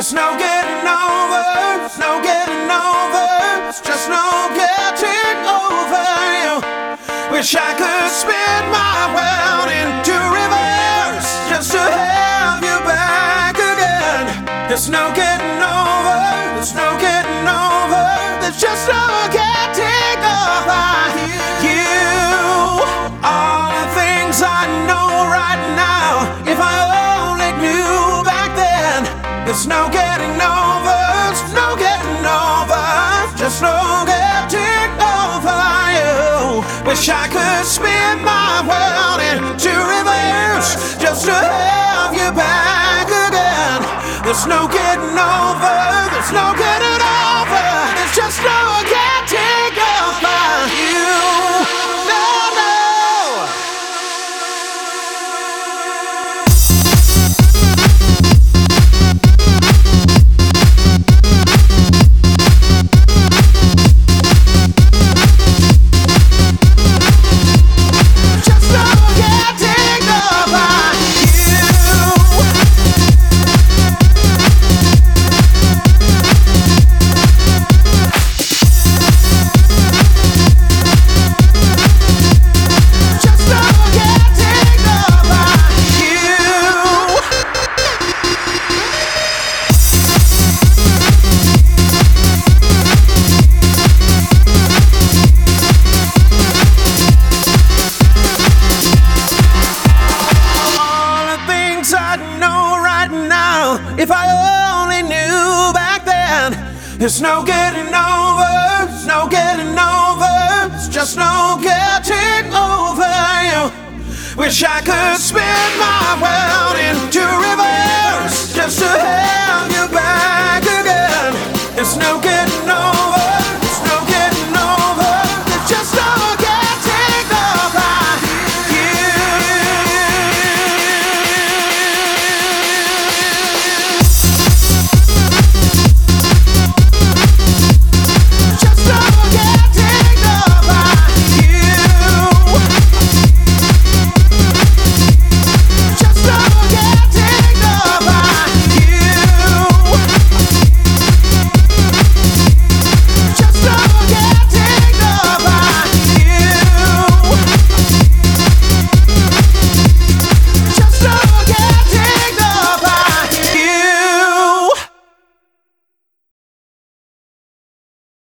There's no getting over, there's no getting over, it's just no getting over you. Wish I could spin my world into reverse just to have you back again. There's no getting over, there's no getting over, there's just no getting over you. All the things I know right now, if I only knew back then. There's no getting over, there's no getting over, just no getting over you. Wish I could spin my world into reverse just to have you back again. There's no getting over, there's no getting over, there's just no getting over you. No, no. If I only knew back then. There's no getting over, there's no getting over, it's just no getting over you. Wish I could spin my world into reverse just to have you back